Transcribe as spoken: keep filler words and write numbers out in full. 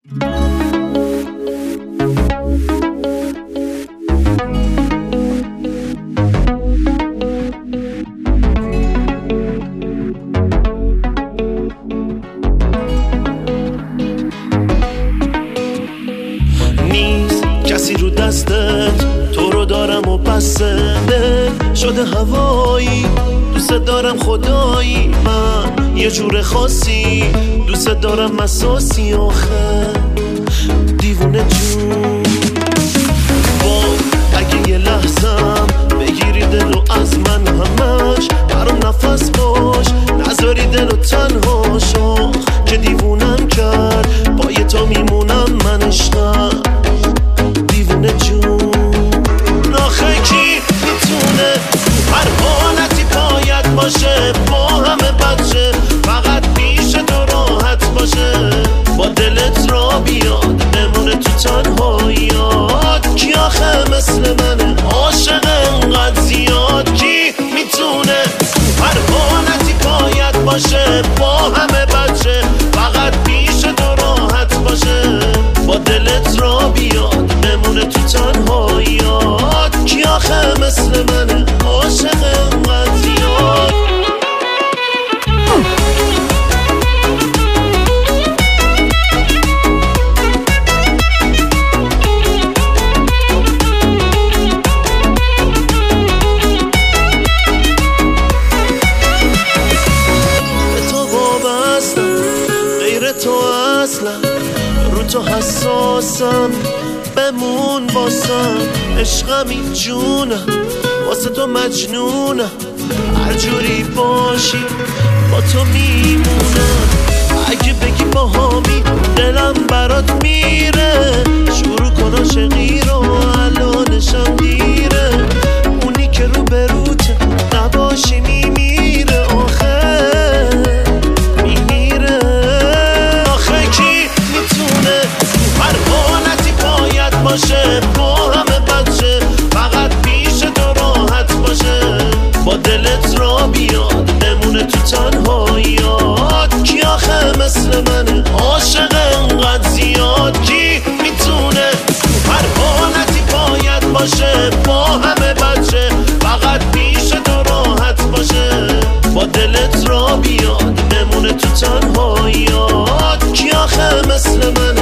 کسی رو دستت تو رو دارم و بسته شده هوایی دوست دارم خدایی من یه جور خاصی دوست دارم مساسی آخه دیوونه جون وای اگه یه لحظم بگیری دلو از من همش برام نفس باش نذاری دلو تنها شو که دیوونم کرد با یه تا میمونم من عشقم دیوونه جون آخه کی میتونه هر حالتی باید باشه با همه بچه فقط پیش تو راحت باشه با دلت را بیاد بمونه تو تنهاییات کی آخه مثل منه عاشق انقدر زیاد کی میتونه هر حالتی باید باشه با همه بچه فقط پیش تو راحت باشه با دلت را بیاد بمونه تو تنهاییات کی آخه مثل منه عاشق انقدر زیاد به تو وابستم غیر تو اصلا رو تو حساسم بمون واسم عشقم این جونم واسه تو مجنونم هر جوری باشی با تو میمونم اگه بگی با هامی دلم برات میره شروع کن عاشقی رو الانشم دیره اونی که رو بروته نباشی میمیره آخه میمیره آخه کی میتونه هر حالتی باید باشه با همه بچه فقط پیش تو راحت باشه با دلت را بیاد بمونه تو تنهاییات کی آخه مثل منه عاشق انقدر زیاد کی میتونه هر حالتی باید باشه با همه بچه فقط پیش تو راحت باشه با دلت را بیاد بمونه تو تنهاییات کی آخه مثل من